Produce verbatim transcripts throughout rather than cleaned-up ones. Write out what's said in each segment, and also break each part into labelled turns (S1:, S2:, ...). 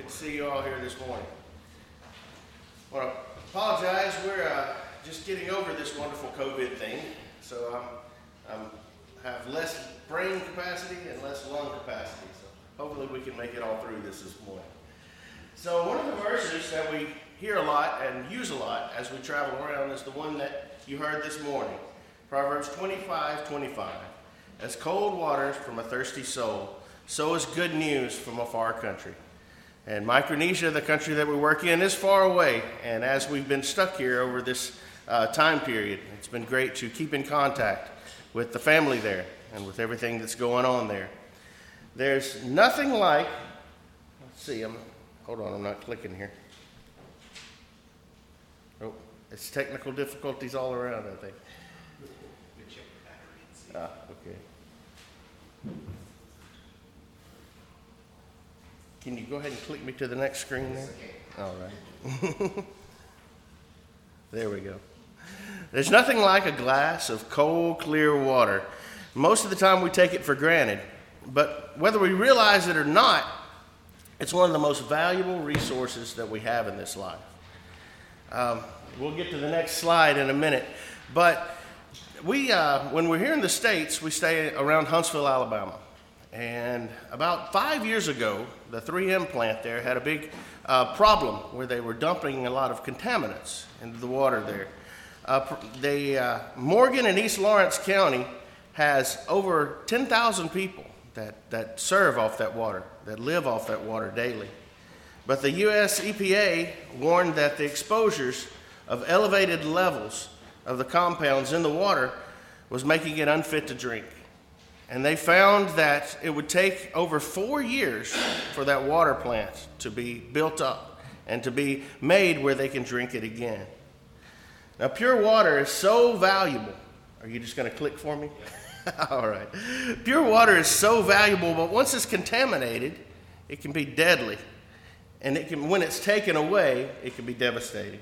S1: to see you all here this morning. I want to apologize. We're uh, just getting over this wonderful COVID thing, so I'm, I'm have less brain capacity and less lung capacity. So hopefully we can make it all through this this morning. So one of the verses that we hear a lot and use a lot as we travel around is the one that you heard this morning, Proverbs twenty-five twenty-five. As cold waters from a thirsty soul, so is good news from a far country. And Micronesia, the country that we work in, is far away. And as we've been stuck here over this uh, time period, it's been great to keep in contact with the family there and with everything that's going on there. There's nothing like, let's see, I'm, hold on, I'm not clicking here. Oh, it's technical difficulties all around, I think. Ah, okay. Can you go ahead and click me to the next screen there? All right. There we go. There's nothing like a glass of cold, clear water. Most of the time we take it for granted, but whether we realize it or not, it's one of the most valuable resources that we have in this life. Um, we'll get to the next slide in a minute, but we, uh, when we're here in the States, we stay around Huntsville, Alabama. And about five years ago, the three M plant there had a big uh, problem where they were dumping a lot of contaminants into the water there. Uh, they, uh, Morgan and East Lawrence County has over ten thousand people that, that serve off that water, that live off that water daily. But the U S E P A warned that the exposures of elevated levels of the compounds in the water was making it unfit to drink. And they found that it would take over four years for that water plant to be built up and to be made where they can drink it again. Now, pure water is so valuable. Are you just going to click for me? All right. Pure water is so valuable, but once it's contaminated, it can be deadly. And it can, when it's taken away, it can be devastating.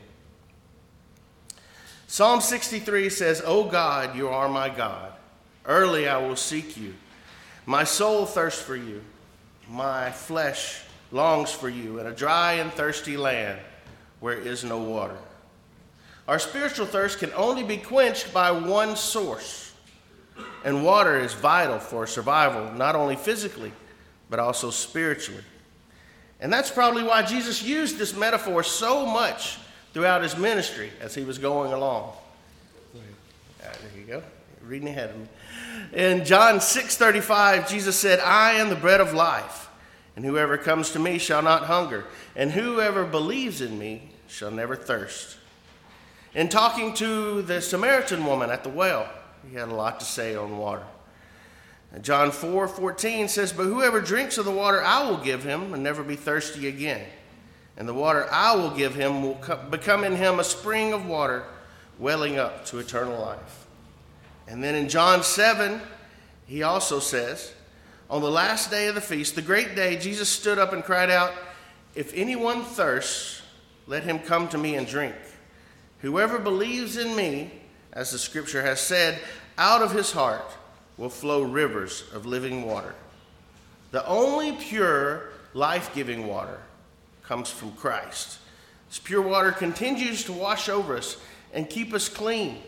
S1: Psalm sixty-three says, "O God, you are my God. Early I will seek you. My soul thirsts for you. My flesh longs for you in a dry and thirsty land where is no water." Our spiritual thirst can only be quenched by one source. And water is vital for survival, not only physically, but also spiritually. And that's probably why Jesus used this metaphor so much throughout his ministry as he was going along. Uh, there you go. You're reading ahead of me. In John six thirty-five, Jesus said, "I am the bread of life, and whoever comes to me shall not hunger, and whoever believes in me shall never thirst." In talking to the Samaritan woman at the well, he had a lot to say on water. And John four fourteen says, "But whoever drinks of the water I will give him will never be thirsty again. And the water I will give him will become in him a spring of water welling up to eternal life." And then in John seven, he also says, "On the last day of the feast, the great day, Jesus stood up and cried out, 'If anyone thirsts, let him come to me and drink. Whoever believes in me, as the scripture has said, out of his heart will flow rivers of living water.'" The only pure, life-giving water comes from Christ. This pure water continues to wash over us and keep us clean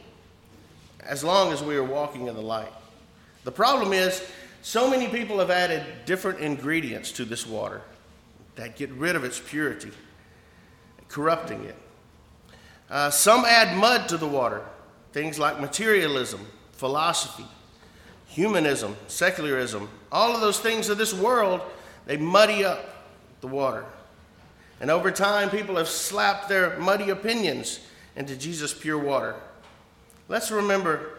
S1: as long as we are walking in the light. The problem is, so many people have added different ingredients to this water that get rid of its purity, corrupting it. Uh, some add mud to the water, things like materialism, philosophy, humanism, secularism. All of those things of this world, they muddy up the water. And over time, people have slapped their muddy opinions into Jesus' pure water. Let's remember,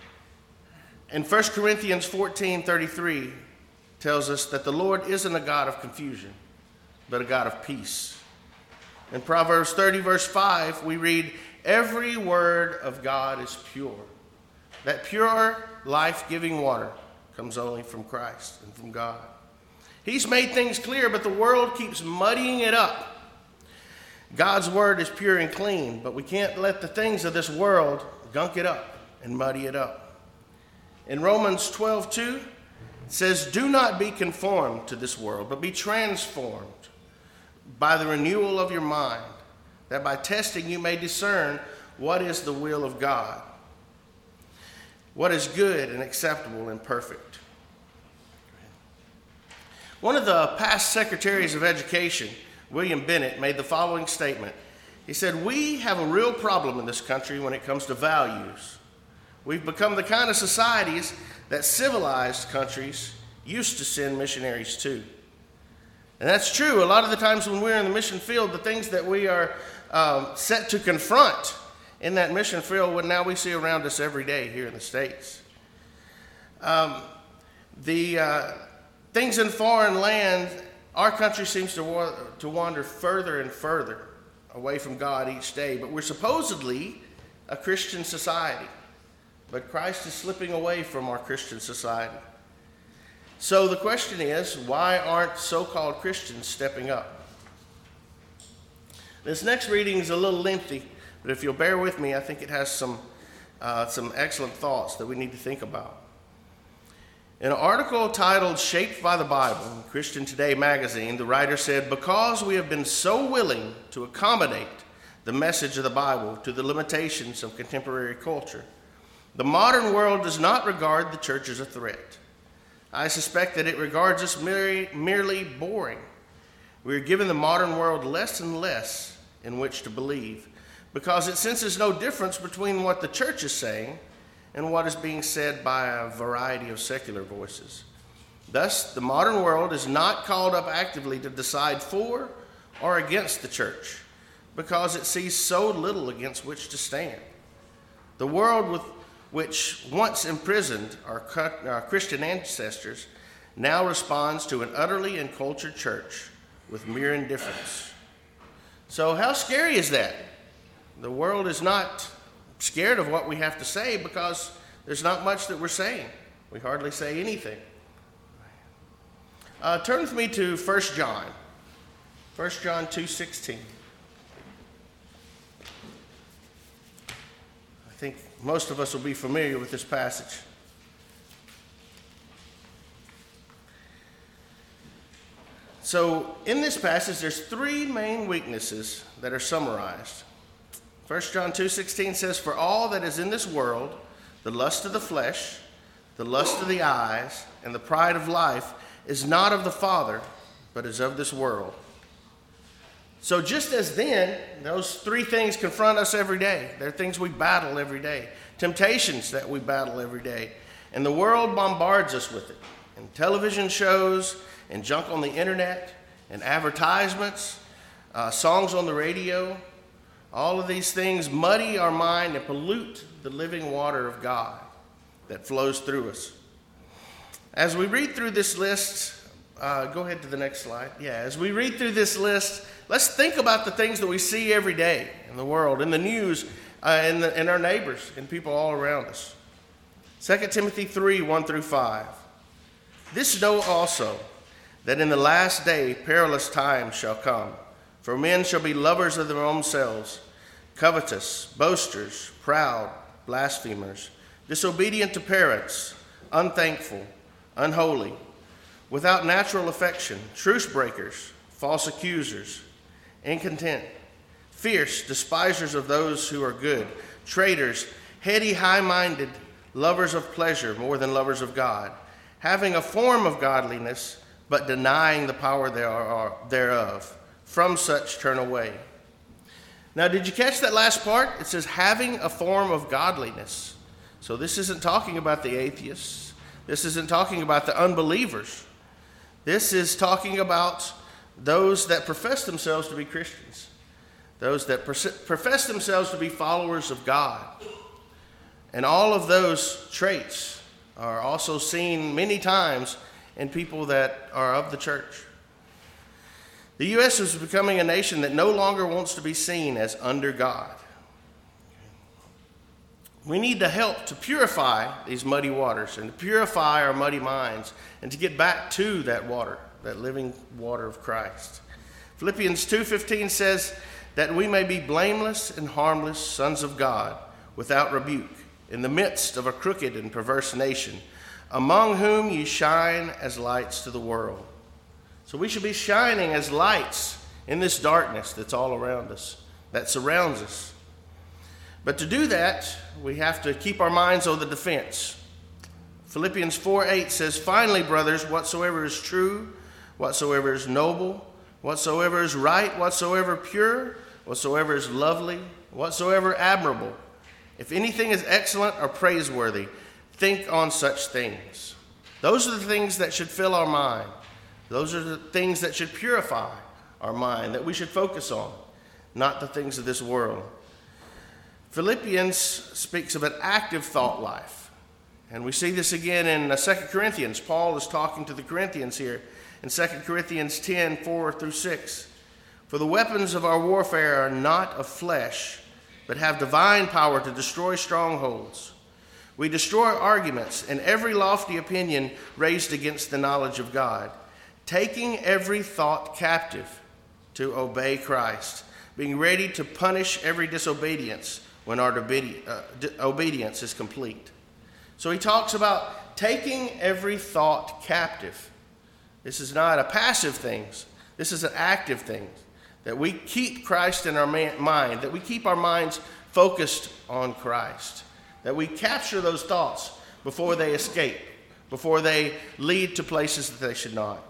S1: in First Corinthians fourteen thirty-three tells us that the Lord isn't a God of confusion, but a God of peace. In Proverbs thirty verse five, we read, "Every word of God is pure." That pure, life-giving water comes only from Christ and from God. He's made things clear, but the world keeps muddying it up. God's word is pure and clean, but we can't let the things of this world gunk it up and muddy it up. In Romans twelve two, it says, "Do not be conformed to this world, but be transformed by the renewal of your mind, that by testing you may discern what is the will of God, what is good and acceptable and perfect. One of the past secretaries of education, William Bennett, made the following statement. He said, "We have a real problem in this country when it comes to values. We've become the kind of societies that civilized countries used to send missionaries to." And that's true. A lot of the times when we're in the mission field, the things that we are um, set to confront in that mission field, what now we see around us every day here in the States. Um, the uh, things in foreign land, our country seems to, wa- to wander further and further away from God each day. But we're supposedly a Christian society. But Christ is slipping away from our Christian society. So the question is, why aren't so-called Christians stepping up? This next reading is a little lengthy, but if you'll bear with me, I think it has some, uh, some excellent thoughts that we need to think about. In an article titled "Shaped by the Bible" in Christian Today magazine, the writer said, "Because we have been so willing to accommodate the message of the Bible to the limitations of contemporary culture, the modern world does not regard the church as a threat. I suspect that it regards us merely, merely boring. We are giving the modern world less and less in which to believe, because it senses no difference between what the church is saying and what is being said by a variety of secular voices. Thus, the modern world is not called up actively to decide for or against the church, because it sees so little against which to stand. The world with which once imprisoned our, our Christian ancestors now responds to an utterly encultured church with mere indifference." So how scary is that? The world is not scared of what we have to say because there's not much that we're saying. We hardly say anything. Uh, turn with me to First John. First John two sixteen. I think most of us will be familiar with this passage. So in this passage, there's three main weaknesses that are summarized. First John two sixteen says, "For all that is in this world, the lust of the flesh, the lust of the eyes, and the pride of life, is not of the Father, but is of this world." So just as then, those three things confront us every day. They're things we battle every day, temptations that we battle every day. And the world bombards us with it. In television shows, and junk on the internet, and advertisements, uh, songs on the radio. All of these things muddy our mind and pollute the living water of God that flows through us. As we read through this list, uh, go ahead to the next slide. Yeah, as we read through this list, let's think about the things that we see every day in the world, in the news, uh, in, the, in our neighbors, and people all around us. Second Timothy three, one through five. "This know also, that in the last day perilous times shall come. For men shall be lovers of their own selves, covetous, boasters, proud, blasphemers, disobedient to parents, unthankful, unholy, without natural affection, truce breakers, false accusers, incontent, fierce, despisers of those who are good, traitors, heady, high-minded, lovers of pleasure more than lovers of God, having a form of godliness, but denying the power thereof. From such turn away." Now, did you catch that last part? It says, having a form of godliness. So this isn't talking about the atheists. This isn't talking about the unbelievers. This is talking about those that profess themselves to be Christians, those that profess themselves to be followers of God. And all of those traits are also seen many times in people that are of the church. The U S is becoming a nation that no longer wants to be seen as under God. We need to help to purify these muddy waters and to purify our muddy minds and to get back to that water, that living water of Christ. Philippians two fifteen says that we may be blameless and harmless sons of God, without rebuke, in the midst of a crooked and perverse nation, among whom ye shine as lights to the world. So we should be shining as lights in this darkness that's all around us, that surrounds us. But to do that, we have to keep our minds on the defense. Philippians four eight says, "Finally, brothers, whatsoever is true, whatsoever is noble, whatsoever is right, whatsoever pure, whatsoever is lovely, whatsoever admirable, if anything is excellent or praiseworthy, think on such things." Those are the things that should fill our mind. Those are the things that should purify our mind, that we should focus on, not the things of this world. Philippians speaks of an active thought life. And we see this again in Second Corinthians. Paul is talking to the Corinthians here in Second Corinthians ten, four through six. "For the weapons of our warfare are not of flesh, but have divine power to destroy strongholds. We destroy arguments and every lofty opinion raised against the knowledge of God, taking every thought captive to obey Christ, being ready to punish every disobedience when our obedi- uh, obedience is complete." So he talks about taking every thought captive. This is not a passive thing. This is an active thing, that we keep Christ in our mind, that we keep our minds focused on Christ, that we capture those thoughts before they escape, before they lead to places that they should not.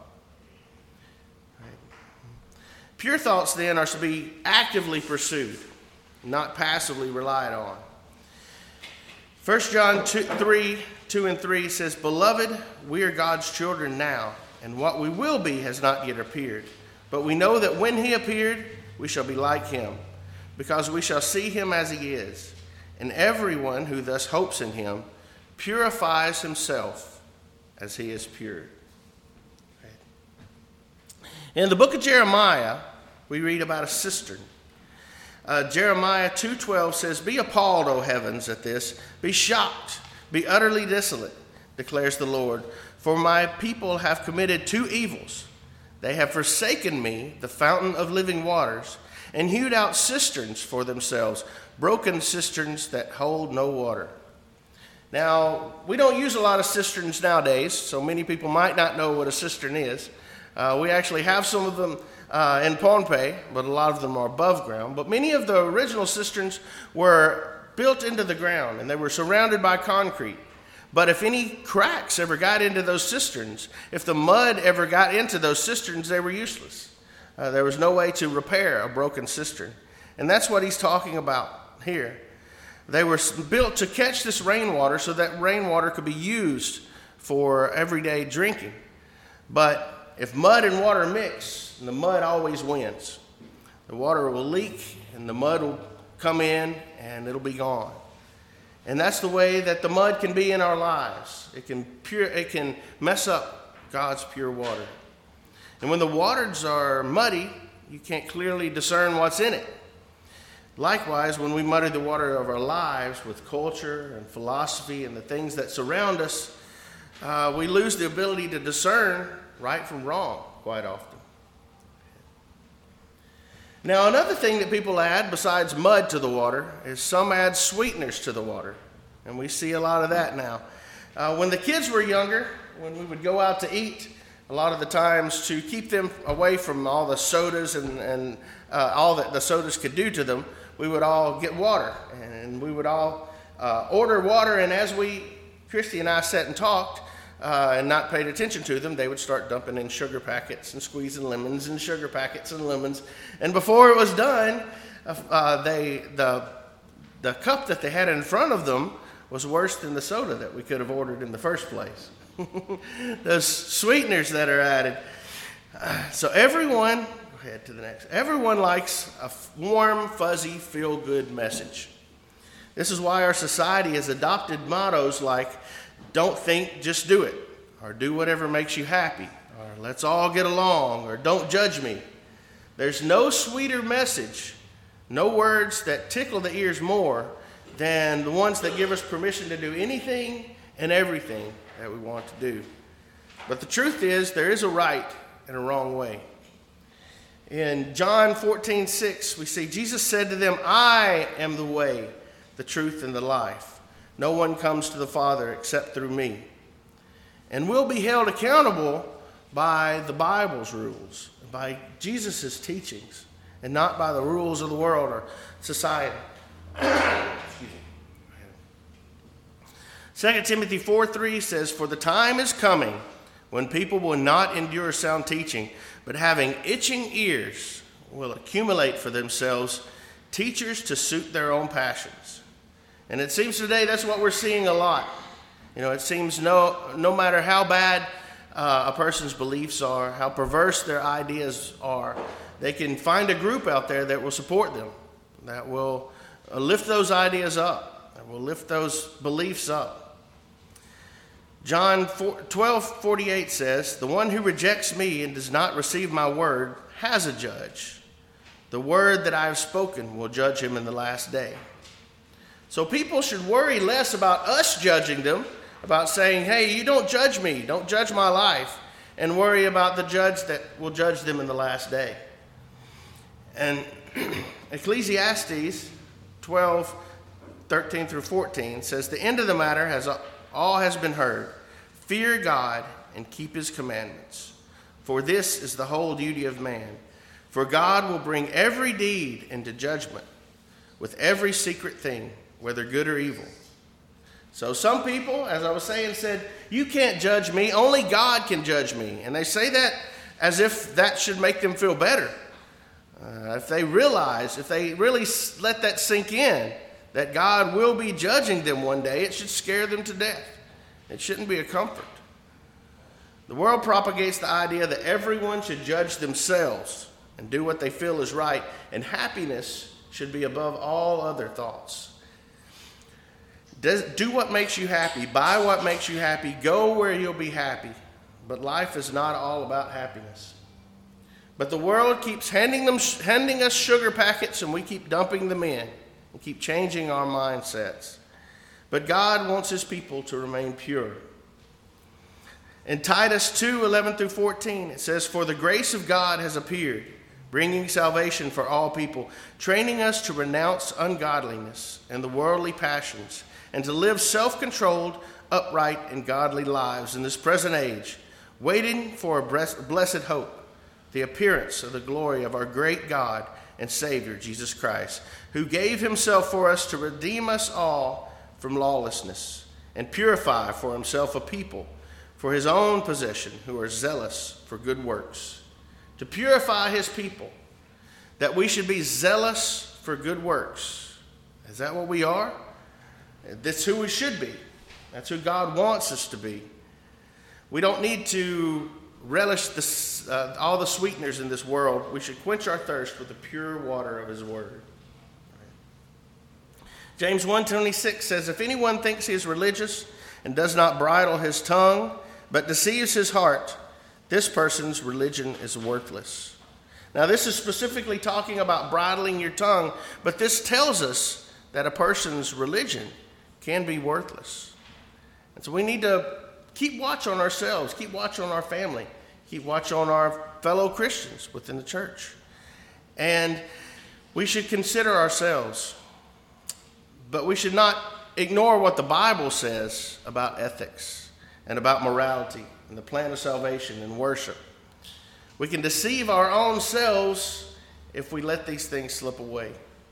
S1: Pure thoughts, then, are to be actively pursued, not passively relied on. First John three, two and three says, "Beloved, we are God's children now, and what we will be has not yet appeared. But we know that when he appeared, we shall be like him, because we shall see him as he is. And everyone who thus hopes in him purifies himself as he is pure." In the book of Jeremiah, we read about a cistern. Uh, Jeremiah two twelve says, "Be appalled, O heavens, at this. Be shocked. Be utterly desolate, declares the Lord. For my people have committed two evils. They have forsaken me, the fountain of living waters, and hewed out cisterns for themselves, broken cisterns that hold no water." Now, we don't use a lot of cisterns nowadays, so many people might not know what a cistern is. Uh, we actually have some of them uh, in Pohnpei, but a lot of them are above ground. But many of the original cisterns were built into the ground, and they were surrounded by concrete. But if any cracks ever got into those cisterns, if the mud ever got into those cisterns, they were useless. Uh, there was no way to repair a broken cistern. And that's what he's talking about here. They were built to catch this rainwater so that rainwater could be used for everyday drinking. But if mud and water mix, the mud always wins. The water will leak and the mud will come in and it'll be gone. And that's the way that the mud can be in our lives. It can pure, it can mess up God's pure water. And when the waters are muddy, you can't clearly discern what's in it. Likewise, when we muddy the water of our lives with culture and philosophy and the things that surround us, uh, we lose the ability to discern right from wrong quite often. Now, another thing that people add besides mud to the water is some add sweeteners to the water. And we see a lot of that now. Uh, when the kids were younger, when we would go out to eat, a lot of the times to keep them away from all the sodas and, and uh, all that the sodas could do to them, we would all get water. And we would all uh, order water, and as we, Christy and I, sat and talked, Uh, and not paid attention to them, they would start dumping in sugar packets and squeezing lemons and sugar packets and lemons. And before it was done, uh, they the the cup that they had in front of them was worse than the soda that we could have ordered in the first place. Those sweeteners that are added. Uh, so everyone, go ahead to the next. Everyone likes a warm, fuzzy, feel-good message. This is why our society has adopted mottos like, "Don't think, just do it," or "Do whatever makes you happy," or "Let's all get along," or "Don't judge me." There's no sweeter message, no words that tickle the ears more than the ones that give us permission to do anything and everything that we want to do. But the truth is, there is a right and a wrong way. In John fourteen six, we see Jesus said to them, "I am the way, the truth, and the life. No one comes to the Father except through me." And we'll be held accountable by the Bible's rules, by Jesus' teachings, and not by the rules of the world or society. Excuse me. Second Timothy four three says, "For the time is coming when people will not endure sound teaching, but having itching ears will accumulate for themselves teachers to suit their own passions." And it seems today that's what we're seeing a lot. You know, it seems no, no matter how bad uh, a person's beliefs are, how perverse their ideas are, they can find a group out there that will support them, that will uh, lift those ideas up, that will lift those beliefs up. John twelve forty-eight says, "The one who rejects me and does not receive my word has a judge. The word that I have spoken will judge him in the last day." So people should worry less about us judging them, about saying, "Hey, you don't judge me, don't judge my life," and worry about the judge that will judge them in the last day. And Ecclesiastes twelve thirteen through fourteen says, "The end of the matter has all has been heard. Fear God and keep his commandments, for this is the whole duty of man. For God will bring every deed into judgment with every secret thing, whether good or evil." So some people, as I was saying, said, "You can't judge me, only God can judge me." And they say that as if that should make them feel better. Uh, if they realize, if they really let that sink in, that God will be judging them one day, it should scare them to death. It shouldn't be a comfort. The world propagates the idea that everyone should judge themselves and do what they feel is right, and happiness should be above all other thoughts. Does, do what makes you happy, buy what makes you happy, go where you'll be happy. But life is not all about happiness. But the world keeps handing them, handing us sugar packets, and we keep dumping them in and keep changing our mindsets. But God wants his people to remain pure. In Titus two eleven through fourteen, it says, "For the grace of God has appeared, bringing salvation for all people, training us to renounce ungodliness and the worldly passions, and to live self-controlled, upright, and godly lives in this present age, waiting for a blessed hope, the appearance of the glory of our great God and Savior, Jesus Christ, who gave himself for us to redeem us all from lawlessness, and purify for himself a people for his own possession who are zealous for good works." To purify his people, that we should be zealous for good works. Is that what we are? That's who we should be. That's who God wants us to be. We don't need to relish the, uh, all the sweeteners in this world. We should quench our thirst with the pure water of his word. James one twenty-six says, "If anyone thinks he is religious and does not bridle his tongue, but deceives his heart, this person's religion is worthless." Now, this is specifically talking about bridling your tongue, but this tells us that a person's religion can be worthless. And so we need to keep watch on ourselves, keep watch on our family, keep watch on our fellow Christians within the church. And we should consider ourselves. But we should not ignore what the Bible says about ethics and about morality and the plan of salvation and worship. We can deceive our own selves if we let these things slip away.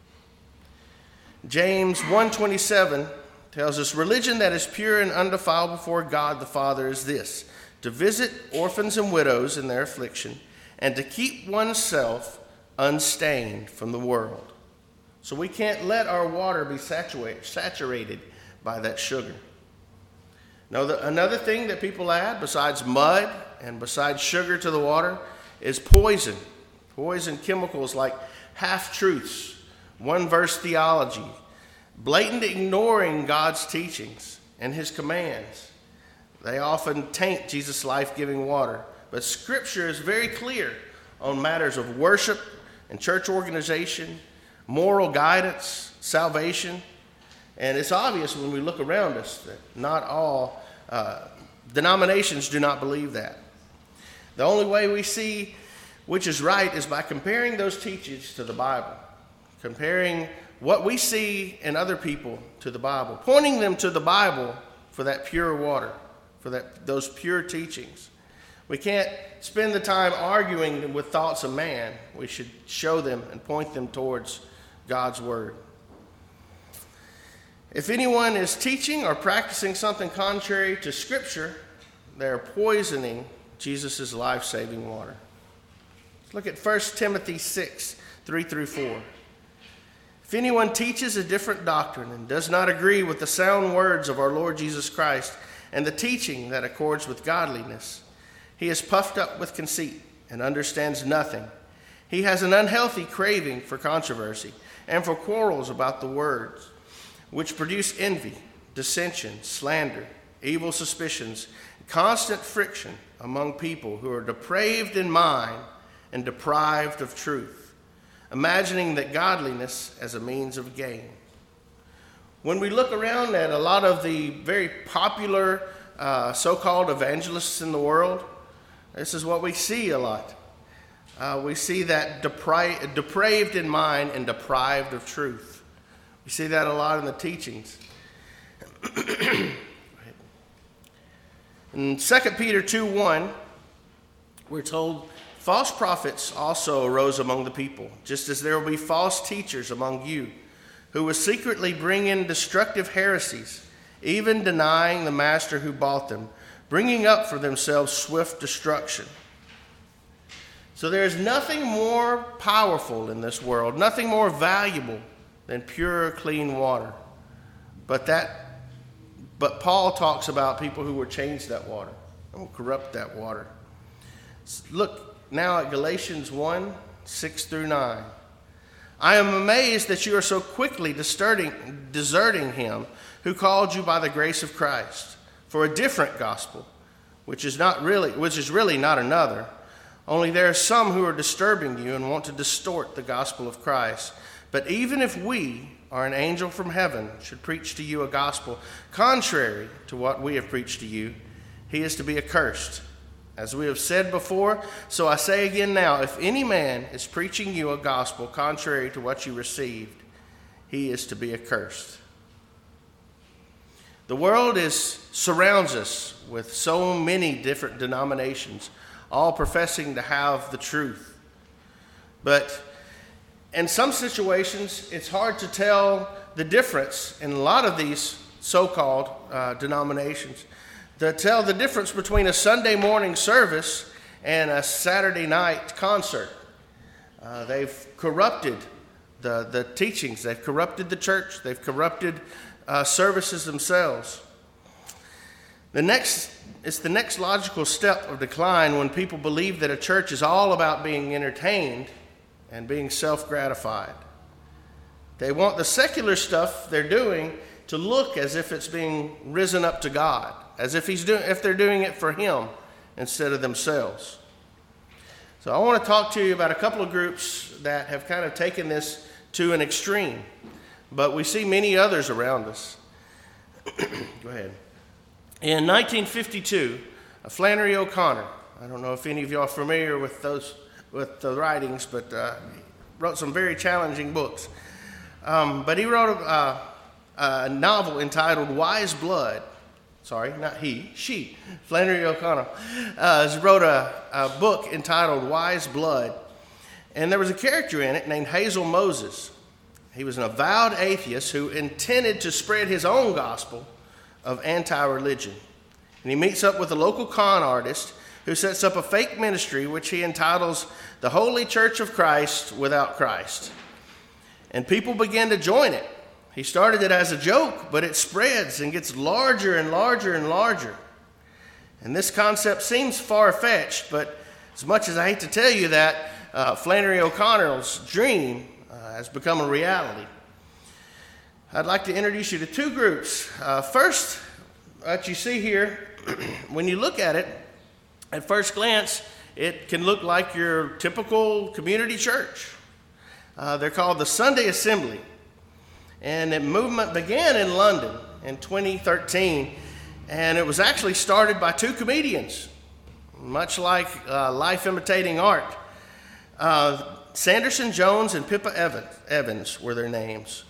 S1: James one twenty-seven tells us, "Religion that is pure and undefiled before God the Father is this, to visit orphans and widows in their affliction, and to keep oneself unstained from the world." So we can't let our water be saturated, saturated by that sugar. Now, the, another thing that people add, besides mud and besides sugar to the water, is poison. Poison chemicals like half-truths, one-verse theology, blatant ignoring God's teachings and his commands. They often taint Jesus' life-giving water. But Scripture is very clear on matters of worship and church organization, moral guidance, salvation. And it's obvious when we look around us that not all uh, denominations do not believe that. The only way we see which is right is by comparing those teachings to the Bible, comparing what we see in other people to the Bible, pointing them to the Bible for that pure water, for that those pure teachings. We can't spend the time arguing with thoughts of man. We should show them and point them towards God's word. If anyone is teaching or practicing something contrary to Scripture, they're poisoning Jesus' life-saving water. Let's look at First Timothy six, three through four. If anyone teaches a different doctrine and does not agree with the sound words of our Lord Jesus Christ and the teaching that accords with godliness, he is puffed up with conceit and understands nothing. He has an unhealthy craving for controversy and for quarrels about the words, which produce envy, dissension, slander, evil suspicions, constant friction among people who are depraved in mind and deprived of truth, imagining that godliness as a means of gain. When we look around at a lot of the very popular uh, so-called evangelists in the world, this is what we see a lot. Uh, we see that depri- depraved in mind and deprived of truth. We see that a lot in the teachings. In Second Peter two one, we're told, false prophets also arose among the people, just as there will be false teachers among you, who will secretly bring in destructive heresies, even denying the master who bought them, bringing up for themselves swift destruction. So there is nothing more powerful in this world, nothing more valuable than pure, clean water. But that, but Paul talks about people who will change that water and will corrupt that water. Look now at Galatians one, six through nine. I am amazed that you are so quickly deserting, deserting him who called you by the grace of Christ for a different gospel, which is not really, which is really not another. Only there are some who are disturbing you and want to distort the gospel of Christ. But even if we, or an angel from heaven, should preach to you a gospel contrary to what we have preached to you, he is to be accursed. As we have said before, so I say again now, if any man is preaching you a gospel contrary to what you received, he is to be accursed. The world is surrounds us with so many different denominations, all professing to have the truth. But in some situations, it's hard to tell the difference in a lot of these so-called uh, denominations, to tell the difference between a Sunday morning service and a Saturday night concert. Uh, they've corrupted the, the teachings. They've corrupted the church. They've corrupted uh, services themselves. The next, it's the next logical step of decline when people believe that a church is all about being entertained and being self-gratified. They want the secular stuff they're doing to look as if it's being risen up to God, as if he's doing, if they're doing it for him instead of themselves. So I want to talk to you about a couple of groups that have kind of taken this to an extreme, but we see many others around us. Go ahead. In nineteen fifty-two, Flannery O'Connor, I don't know if any of y'all are familiar with those with the writings, but uh, wrote some very challenging books. Um, but he wrote a, a novel entitled Wise Blood. Sorry, not he, she. Flannery O'Connor uh, wrote a, a book entitled Wise Blood. And there was a character in it named Hazel Moses. He was an avowed atheist who intended to spread his own gospel of anti-religion. And he meets up with a local con artist who sets up a fake ministry which he entitles the Holy Church of Christ Without Christ. And people begin to join it. He started it as a joke, but it spreads and gets larger and larger and larger. And this concept seems far-fetched, but as much as I hate to tell you that, uh, Flannery O'Connor's dream uh, has become a reality. I'd like to introduce you to two groups. Uh, first, what you see here, when you look at it, at first glance, it can look like your typical community church. Uh, they're called the Sunday Assembly. And the movement began in London in twenty thirteen. And it was actually started by two comedians, much like uh, life imitating art. Uh, Sanderson Jones and Pippa Evans were their names.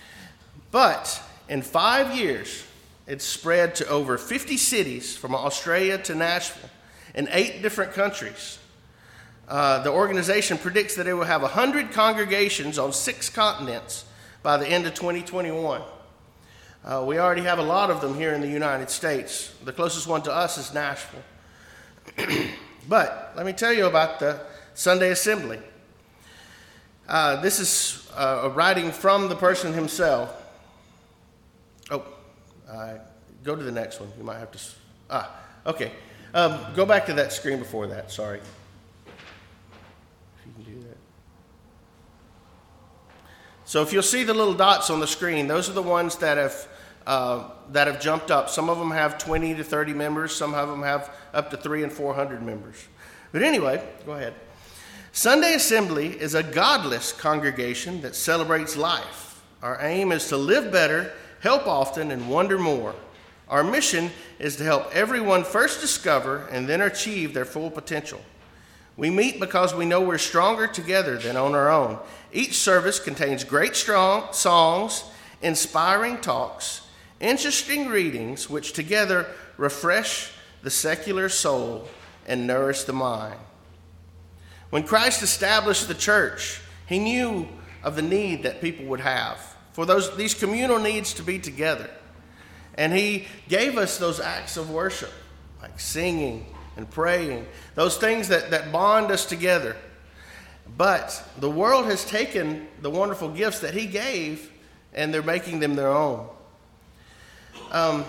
S1: But in five years, it spread to over fifty cities from Australia to Nashville. in eight different countries. Uh, the organization predicts that it will have one hundred congregations on six continents by the end of twenty twenty-one. Uh, we already have a lot of them here in the United States. The closest one to us is Nashville. But let me tell you about the Sunday Assembly. Uh, this is uh, a writing from the person himself. Oh, uh, go to the next one. You might have to. Ah, okay. Um, go back to that screen before that. Sorry. If you can do that. So if you'll see the little dots on the screen, those are the ones that have uh, that have jumped up. Some of them have twenty to thirty members. Some of them have up to three and four hundred members. But anyway, go ahead. Sunday Assembly is a godless congregation that celebrates life. Our aim is to live better, help often, and wonder more. Our mission is to help everyone first discover and then achieve their full potential. We meet because we know we're stronger together than on our own. Each service contains great strong songs, inspiring talks, interesting readings, which together refresh the secular soul and nourish the mind. When Christ established the church, he knew of the need that people would have for those these communal needs to be together. And he gave us those acts of worship, like singing and praying, those things that, that bond us together. But the world has taken the wonderful gifts that he gave, and they're making them their own. Um,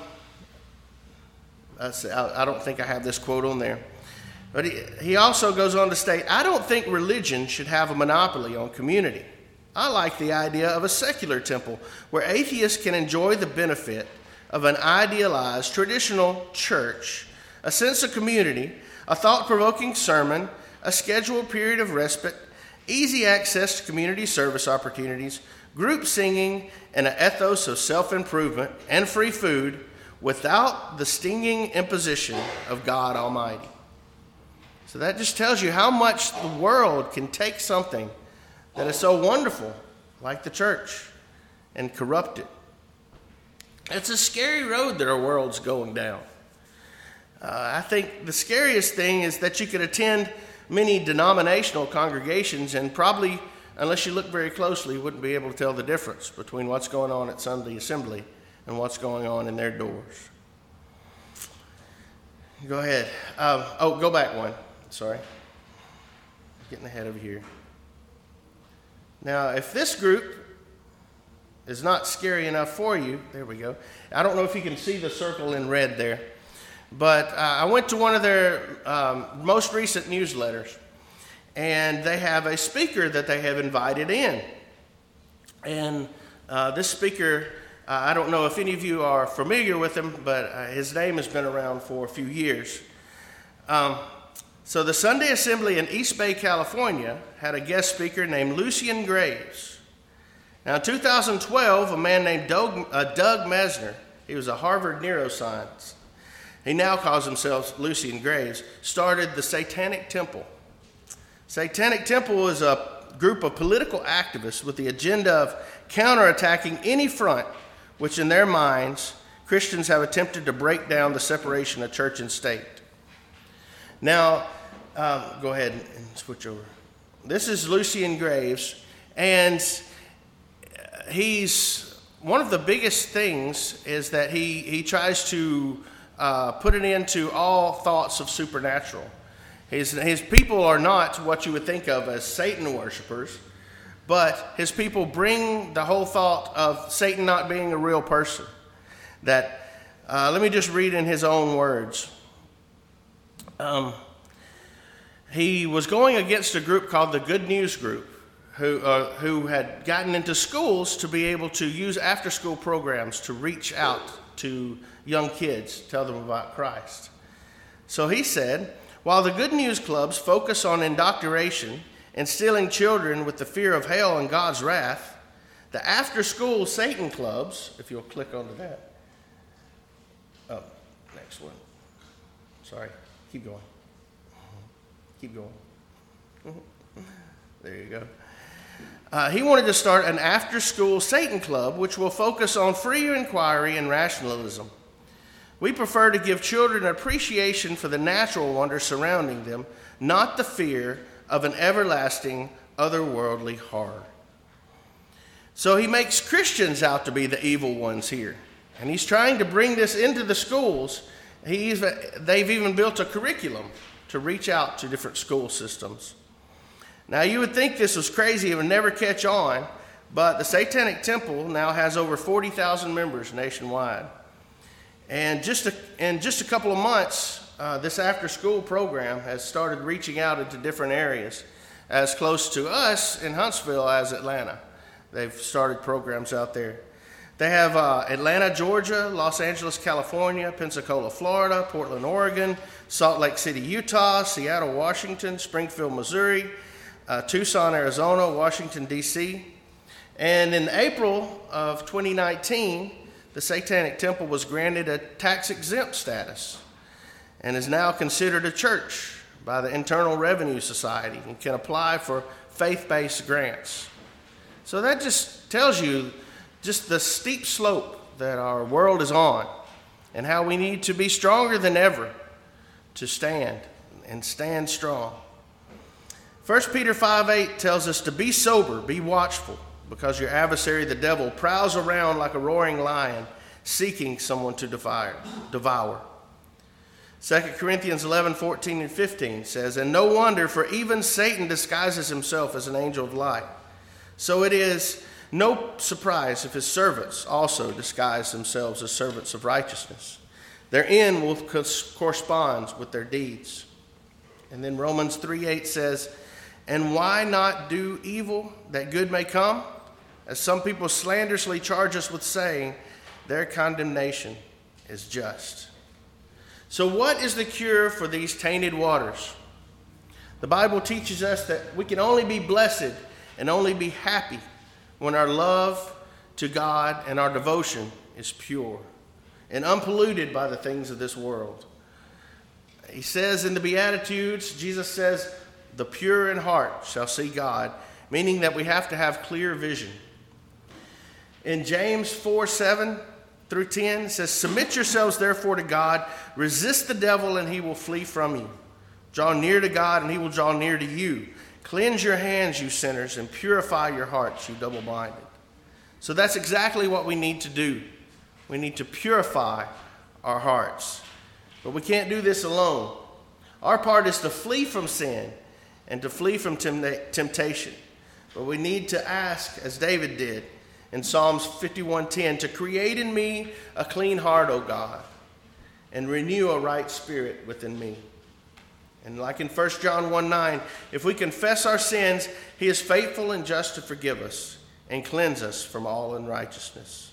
S1: I I don't think I have this quote on there. But he, he also goes on to state, I don't think religion should have a monopoly on community. I like the idea of a secular temple where atheists can enjoy the benefit of an idealized traditional church, a sense of community, a thought-provoking sermon, a scheduled period of respite, easy access to community service opportunities, group singing, and an ethos of self-improvement and free food without the stinging imposition of God Almighty. So that just tells you how much the world can take something that is so wonderful, like the church, and corrupt it. It's a scary road that our world's going down. Uh, I think the scariest thing is that you could attend many denominational congregations and probably, unless you look very closely, wouldn't be able to tell the difference between what's going on at Sunday Assembly and what's going on in their doors. Go ahead. Um, oh, go back one. Sorry. Getting ahead of here. Now, if this group is not scary enough for you, there we go. I don't know if you can see the circle in red there, but uh, I went to one of their um, most recent newsletters, and they have a speaker that they have invited in. And uh, this speaker, uh, I don't know if any of you are familiar with him, but uh, his name has been around for a few years. Um, so the Sunday Assembly in East Bay, California, had a guest speaker named Lucien Graves. Now, in two thousand twelve, a man named Doug, uh, Doug Mesner, he was a Harvard neuroscientist, he now calls himself Lucien Graves, started the Satanic Temple. Satanic Temple is a group of political activists with the agenda of counterattacking any front which, in their minds, Christians have attempted to break down the separation of church and state. Now, um, go ahead and switch over. This is Lucien Graves, and he's one of the biggest things is that he, he tries to uh, put an end to all thoughts of supernatural. His, his people are not what you would think of as Satan worshipers, but his people bring the whole thought of Satan not being a real person. That uh, let me just read in his own words. Um, he was going against a group called the Good News Group, who uh, who had gotten into schools to be able to use after-school programs to reach out to young kids, tell them about Christ. So he said, while the Good News Clubs focus on indoctrination, instilling children with the fear of hell and God's wrath, the after-school Satan clubs, if you'll click onto that. Oh, next one. Sorry, keep going. Keep going. There you go. Uh, he wanted to start an after-school Satan club, which will focus on free inquiry and rationalism. We prefer to give children an appreciation for the natural wonders surrounding them, not the fear of an everlasting, otherworldly horror. So he makes Christians out to be the evil ones here. And he's trying to bring this into the schools. He's, they've even built a curriculum to reach out to different school systems. Now, you would think this was crazy, it would never catch on, but the Satanic Temple now has over forty thousand members nationwide. And just a, in just a couple of months, uh, this after-school program has started reaching out into different areas, as close to us in Huntsville as Atlanta. They've started programs out there. They have uh, Atlanta, Georgia, Los Angeles, California, Pensacola, Florida, Portland, Oregon, Salt Lake City, Utah, Seattle, Washington, Springfield, Missouri, uh, Tucson, Arizona, Washington, D C And in April of twenty nineteen, the Satanic Temple was granted a tax-exempt status and is now considered a church by the Internal Revenue Society and can apply for faith-based grants. So that just tells you just the steep slope that our world is on and how we need to be stronger than ever to stand and stand strong. First Peter five eight tells us to be sober, be watchful, because your adversary, the devil, prowls around like a roaring lion, seeking someone to devour. Second Corinthians eleven fourteen and fifteen says, and no wonder, for even Satan disguises himself as an angel of light. So it is no surprise if his servants also disguise themselves as servants of righteousness. Their end will correspond with their deeds. And then Romans three eight says, and why not do evil that good may come? As some people slanderously charge us with saying, their condemnation is just. So what is the cure for these tainted waters? The Bible teaches us that we can only be blessed and only be happy when our love to God and our devotion is pure and unpolluted by the things of this world. He says in the Beatitudes, Jesus says, the pure in heart shall see God, meaning that we have to have clear vision. In James four seven through ten, it says, submit yourselves therefore to God, resist the devil and he will flee from you. Draw near to God and he will draw near to you. Cleanse your hands, you sinners, and purify your hearts, you double-minded. So that's exactly what we need to do. We need to purify our hearts. But we can't do this alone. Our part is to flee from sin and to flee from temptation. But we need to ask, as David did in Psalms fifty-one ten, to create in me a clean heart, O God, and renew a right spirit within me. And like in First John one nine, if we confess our sins, he is faithful and just to forgive us and cleanse us from all unrighteousness.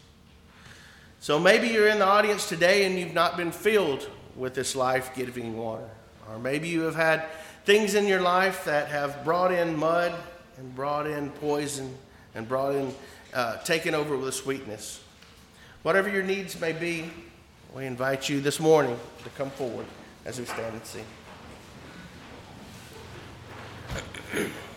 S1: So maybe you're in the audience today and you've not been filled with this life-giving water. Or maybe you have had things in your life that have brought in mud and brought in poison and brought in, uh, taken over with sweetness. Whatever your needs may be, we invite you this morning to come forward as we stand and sing.